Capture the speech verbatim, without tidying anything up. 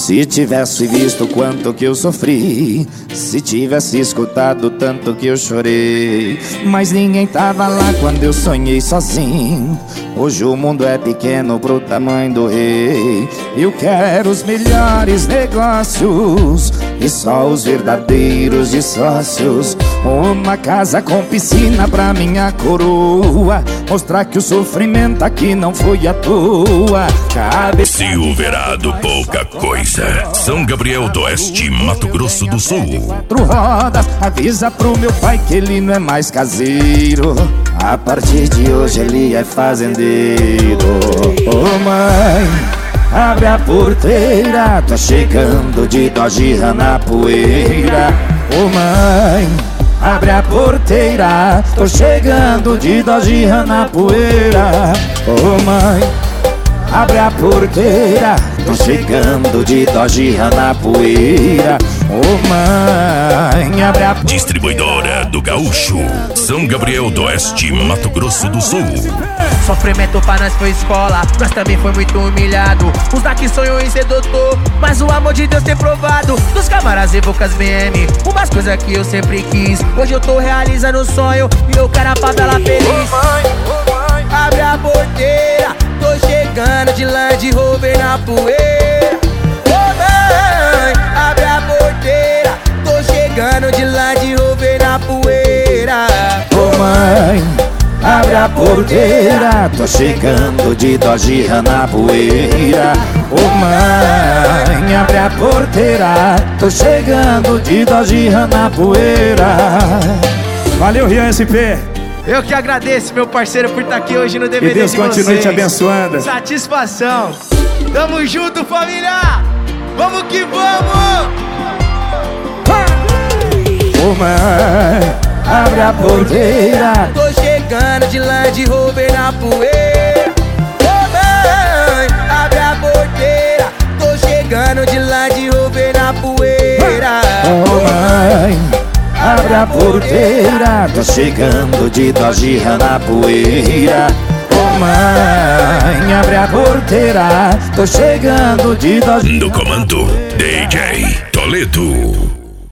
Se tivesse visto quanto que eu sofri, se tivesse escutado tanto que eu chorei. Mas ninguém tava lá quando eu sonhei sozinho. Hoje o mundo é pequeno pro tamanho do rei. Eu quero os melhores negócios e só os verdadeiros de sócios. Uma casa com piscina pra minha coroa, mostrar que o sofrimento aqui não foi à toa. Cabe... Silverado, pouca coisa. São Gabriel do Oeste, Mato Grosso do Sul. Quatro rodas, avisa pro meu pai que ele não é mais caseiro. A partir de hoje ele é fazendeiro. Ô mãe, abre a porteira, tô chegando de Dodge Ram na poeira. Ô mãe, abre a porteira, tô chegando de Dodge Ram na poeira. Ô mãe, abre a porteira, tô chegando de Dodge Ram na poeira. Ô mãe, abre a... Distribuidora do Gaúcho, São Gabriel do Oeste, Mato Grosso do Sul. Sofrimento pra nós foi escola, nós também foi muito humilhado. Os daqui sonhou em ser doutor, mas o amor de Deus tem provado. Dos camaras e bocas B M, umas coisas que eu sempre quis. Hoje eu tô realizando o sonho e eu quero a favela feliz. Ô mãe, ô mãe, abre a porteira, tô chegando de Land Rover na poeira. Ô mãe, abre a porteira, tô chegando de Land Rover na poeira. Ô mãe, abre a porteira, tô chegando de Dodge Ram na poeira. Ô mãe, abre a porteira, tô chegando de Dodge Ram na poeira. Valeu, Rian S P. Eu que agradeço, meu parceiro, por estar aqui hoje no D V D Que Deus de continue vocês. te abençoando. Satisfação. Tamo junto, família. Vamos que vamos. Ô mãe, abre a porteira, tô chegando de Land Rover na poeira. Ô mãe, abre a porteira, tô chegando de Land Rover na poeira. Ô mãe, abre a porteira, tô chegando de Dodge Ram na poeira. Ô mãe, abre a porteira, tô chegando de Dodge... No comando, D J Toledo.